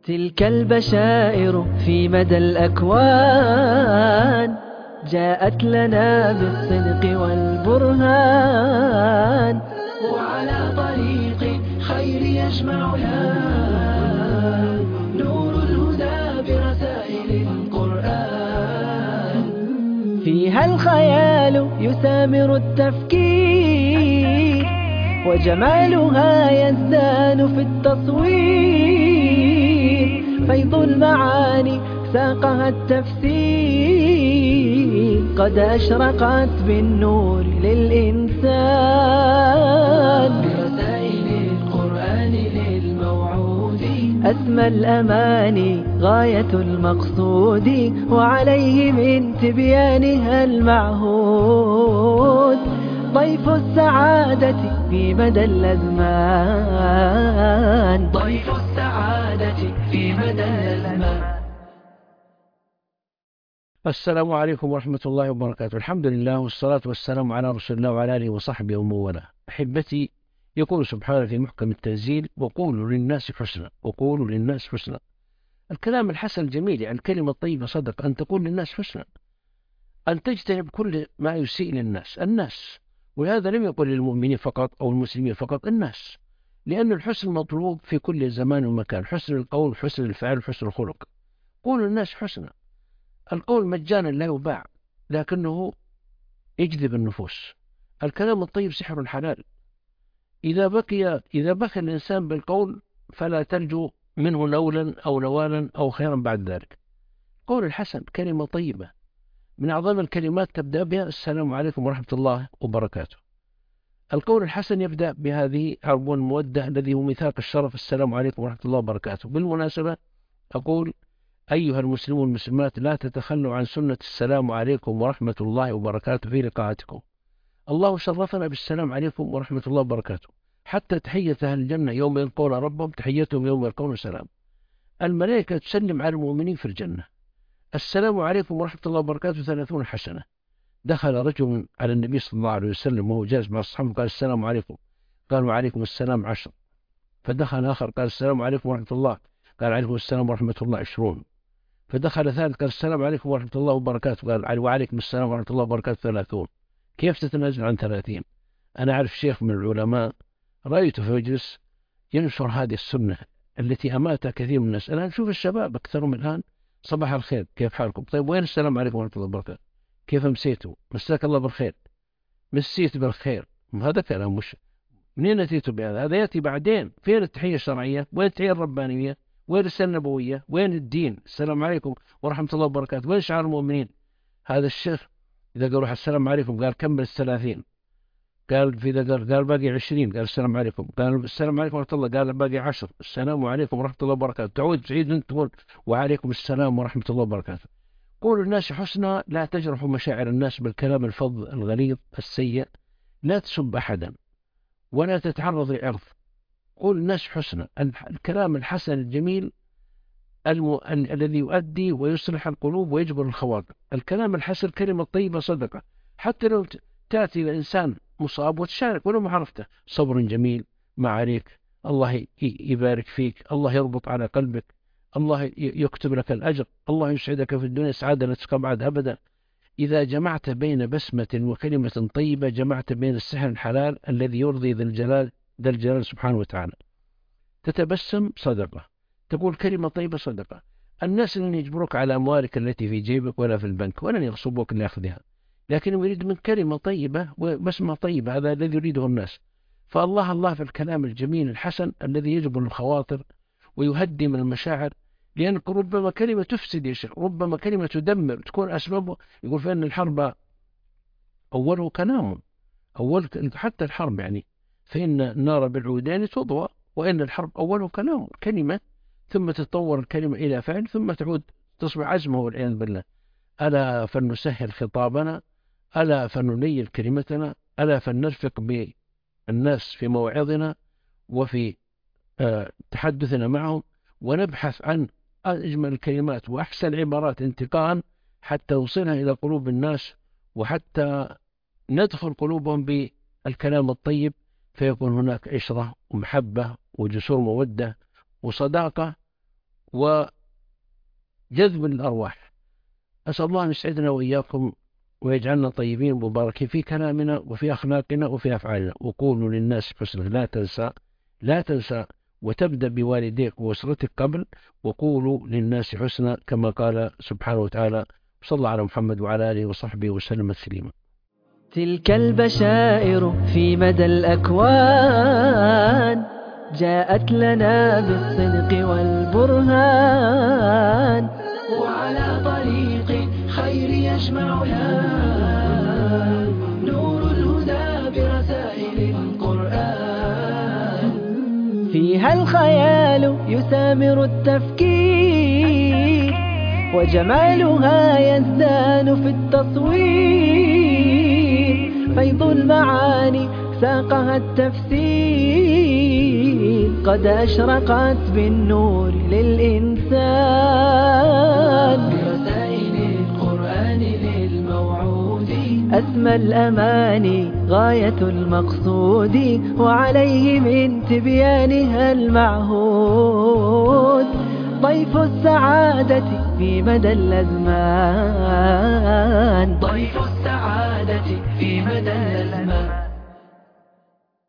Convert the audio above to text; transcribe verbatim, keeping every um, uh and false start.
تلك البشائر في مدى الأكوان جاءت لنا بالصدق والبرهان، وعلى طريق خير يجمعنا نور الهدى برسائل القرآن. فيها الخيال يسامر التفكير، وجمالها يزدان في التصوير. فيض المعاني ساقها التفسير، قد أشرقت بالنور للإنسان. برسائل القرآن للموعود أسمى الأماني غاية المقصود، وعليه من تبيانها المعهود ضيف السعادة في مدى الأزمان. ضيف السعادة في مدى الأزمان. السلام عليكم ورحمة الله وبركاته. الحمد لله والصلاة والسلام على رسول الله وعلى آله وصحبه ومن والاه. أحبتي، يقول سبحانه في محكم التنزيل: وقولوا للناس حسنا، وقولوا للناس حسنا. الكلام الحسن الجميل، يعني الكلمة الطيبة صدق، أن تقول للناس حسنا، أن تجتنب كل ما يسيء للناس الناس وهذا لم يقل للمؤمنين فقط أو المسلمين فقط، الناس، لأن الحسن مطلوب في كل زمان ومكان، حسن القول، حسن الفعل، حسن الخلق. قولوا للناس حسنا. القول مجانا لا يباع، لكنه يجذب النفوس. الكلام الطيب سحر حلال. إذا بقي إذا بخل الإنسان بالقول فلا ترجو منه نولا أو نوالا أو خيرا بعد ذلك. قول الحسن كلمة طيبة من أعظم الكلمات، تبدأ بها السلام عليكم ورحمة الله وبركاته. القول الحسن يبدأ بهذه عرب المودة الذي هو ميثاق الشرف: السلام عليكم ورحمة الله وبركاته. بالمناسبة أقول أيها المسلمون والمسلمات، لا تتخلوا عن سنة السلام عليكم ورحمة الله وبركاته في لقاءاتكم. الله شرفنا بالسلام عليكم ورحمة الله وبركاته، حتى تحية أهل الجنة يوم يلقون ربهم تحيتهم يوم يلقون سلام. الملائكة تسلم على المؤمنين في الجنة: السلام عليكم ورحمة الله وبركاته ثلاثون حسنة. دخل رجل على النبي صلى الله عليه وسلم وهو جالس مع أصحابه قال: السلام عليكم. قال: وعليكم السلام عشر. فدخل آخر قال: السلام عليكم ورحمة الله. قال: عليكم السلام ورحمة الله عشرون. فدخل ثالث قال: السلام عليكم ورحمة الله وبركاته. قال: وعليكم السلام ورحمة الله وبركاته ثلاثون. كيف تتنازل عن ثلاثين؟ أنا أعرف شيخ من العلماء رأيته في مجلس ينشر هذه السنة التي أماتها كثير من الناس. الآن شوف الشباب أكثرهم الآن: صباح الخير، كيف حالكم؟ طيب وين السلام عليكم ورحمة الله وبركاته؟ كيف مسيتوا؟ مساك الله بالخير. مسيت بالخير. هذا كلام مش منين أتيتوا بهذا؟ هذا يأتي بعدين. فين التحية الشرعية؟ وين التحية الربانية؟ وين الرسالة النبوية؟ وين الدين؟ السلام عليكم ورحمة الله وبركاته. وين شعار المؤمنين؟ هذا الشيخ إذا قالوا السلام عليكم قال كمل الثلاثين. قال في ذا قال, قال باقي عشرين. قال السلام عليكم. قال السلام عليكم ورحمة الله. قال باقي عشر. السلام عليكم ورحمة الله وبركاته. تعود تعيد أنت تقول وعليكم السلام ورحمة الله وبركاته. قولوا الناس حسنا، لا تجرحوا مشاعر الناس بالكلام الفظ الغليظ السيء. لا تسب أحدا ولا تتعرض لعرض. قول الناس حسنا. الكلام الحسن الجميل الم... ال... الذي يؤدي ويصلح القلوب ويجبر الخواطر. الكلام الحسن كلمة طيبة صدقة، حتى لو ت... تأتي لإنسان مصاب وتشارك ولو ما عرفته: صبر جميل، ما عليك، الله ي... يبارك فيك، الله يربط على قلبك، الله ي... يكتب لك الأجر، الله يسعدك في الدنيا سعادة لا تشقى بعد أبدا. إذا جمعت بين بسمة وكلمة طيبة جمعت بين السحر الحلال الذي يرضي ذا الجلال ذا الجلال سبحانه وتعالى. تتبسم صدقة، تقول كلمة طيبة صدقة. الناس لن يجبروك على أموالك التي في جيبك ولا في البنك، ولن يغصبوك لأخذها، لكن يريد من كلمة طيبة وبسمة طيبة، هذا الذي يريده الناس. فالله الله في الكلام الجميل الحسن الذي يجبر الخواطر ويهدي من المشاعر، لأن ربما كلمة تفسد يا شيخ، ربما كلمة تدمر، تكون أسبابه. يقول فإن الحرب أوله كلام، أول حتى الحرب يعني فإن النار بالعودان تضوى، وإن الحرب أوله كلام، كلمة ثم تتطور الكلمة إلى فعل ثم تعود تصبح عزمه والعياذ بالله. ألا فلنسهل خطابنا، ألا فلنلين كلمتنا، ألا فلنرفق بالناس في موعظنا وفي تحدثنا معهم، ونبحث عن أجمل الكلمات وأحسن العبارات انتقاء حتى نوصلها إلى قلوب الناس، وحتى ندخل قلوبهم بالكلام الطيب، فيكون هناك عشرة ومحبة وجسور مودة وصداقة وجذب الأرواح. أسأل الله أن يسعدنا وإياكم ويجعلنا طيبين مباركين في كلامنا وفي أخلاقنا وفي أفعالنا. وقولوا للناس حسنا، لا تنسى لا تنسى وتبدأ بوالديك وأسرتك قبل. وقولوا للناس حسنا كما قال سبحانه وتعالى. صلى الله على محمد وعلى آله وصحبه وسلم تسليما. تلك البشائر في مدى الأكوان جاءت لنا بالصدق والبرهان، وعلى طريق خير يجمعنا نور الهدى برسائل القرآن. فيها الخيال يسامر التفكير، وجمالها يزدان في التصوير. فيض المعاني ساقها التفسير، قد أشرقت بالنور للإنسان. برسائل القرآن للموعود أسمى الأماني غاية المقصود، وعليه من تبيانها المعهود ضيف السعادة في مدى الأزمان. ضيف السعادة في مدى الأزمان.